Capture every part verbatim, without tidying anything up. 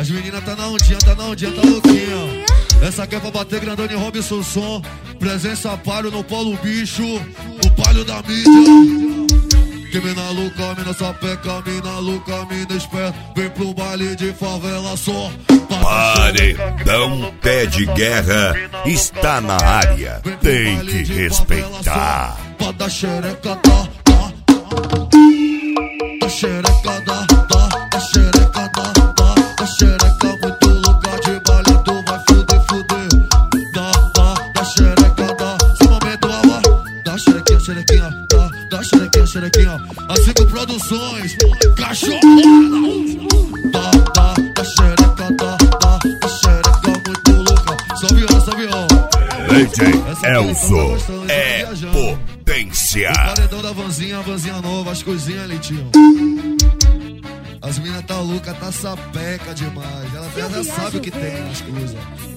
As meninas tá na ondinha, tá na ondinha, tá louquinha. Essa aqui é pra bater grandão em Robson Som. Presença palio no Paulo Bicho, o palio da mídia. Que mina louca, mina sapeca, mina louca, mina esperta. Vem pro baile de favela só. Paredão Pé de Guerra está na área, tem que respeitar. Pra dar xereca, dá, dá. Da xereca, dá, dá. Da xereca, dá, dá. Da xereca, muito lugar de baile, tu vai fuder, fuder. Dá, dá, da xereca, dá. Seu momento, alá. Da xerequinha, xerequinha, dá. Da xerequinha, xerequinha. A cinco produções, cachorrada. Dá, dá, da xereca, dá, dá. Da xereca, muito louca. Salve, ó, salve, ó. D J Elso é potência. O paredão da vanzinha, a vanzinha nova, as coisinhas, Leitinho. As minas tá louca, tá sapeca demais. Ela já sabe o que tem nas coisas.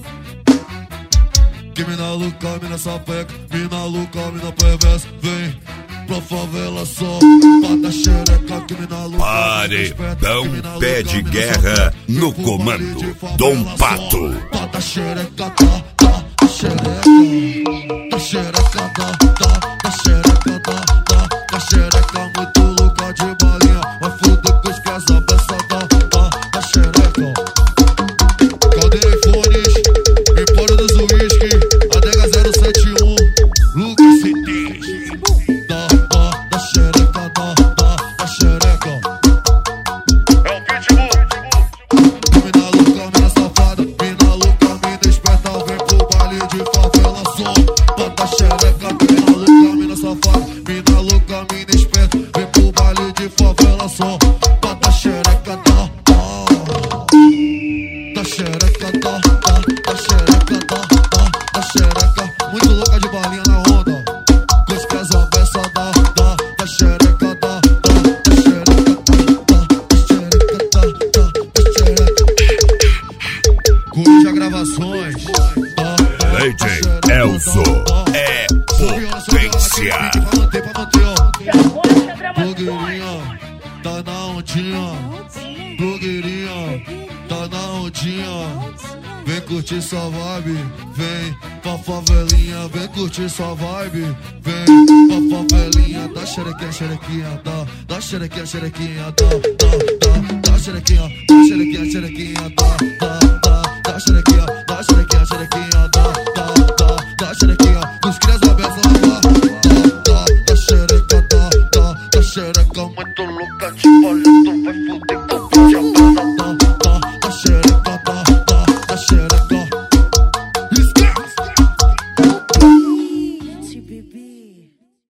Que mina louca, mina sapeca. Mina louca, mina perversa. Vem pra favela só. Pra dar xereca, que mina louca. Paredão Pé de Guerra no comando Dom Pato. Pra dar xereca, tá, tá. Da xereca, da xereca, dá, dá. Da xereca, dá, dá. Da xereca, muito lugar de balinha. Vai fuder com os pés, a beça, dá, dá. Da xereca. Caldeira e fones, Empório dos Whisky, Adega zero sete um, Lucas C D. Dá, dá, da xereca, dá, dá. Da xereca. É o pitbull. Mina louca, mina safada. Mina louca, mina esperta. Vem pro baile de favela só. Pra dar xereca, mina louca, mina safada. Mina louca, mina esperta. Vem pro baile de favela só. Pra dar xereca, dá, dá. Da xereca, dá, dá. Da xereca, dá, dá. Da xereca, muito louca de balinha na onda. Com os pés a beça, dá, dá. Da xereca, dá, dá. Da xereca, dá, dá. Da xereca, dá, dá. Da xereca. Coruja Gravações. D J Elso é potência. Pra manter, pra manter, ó. Blogueirinha, tá na ondinha. Blogueirinha, tá na ondinha. Vem curtir sua vibe, vem pra favelinha. Vem curtir sua vibe, vem pra favelinha. Dá xerequinha, xerequinha, dá. Dá xerequinha, xerequinha, dá, dá, dá. Dá xerequinha, dá xerequinha, xerequinha, dá, dá, dá. Dá xerequinha, dá xerequinha, xerequinha, dá, dá, dá. Dá xerequinha, os crias abertos, dá, dá. Da xereca, dá, dá. Da xereca, muito louca de palha, tu vai fuder com o bicho, dá, dá, dá. Da xereca, dá.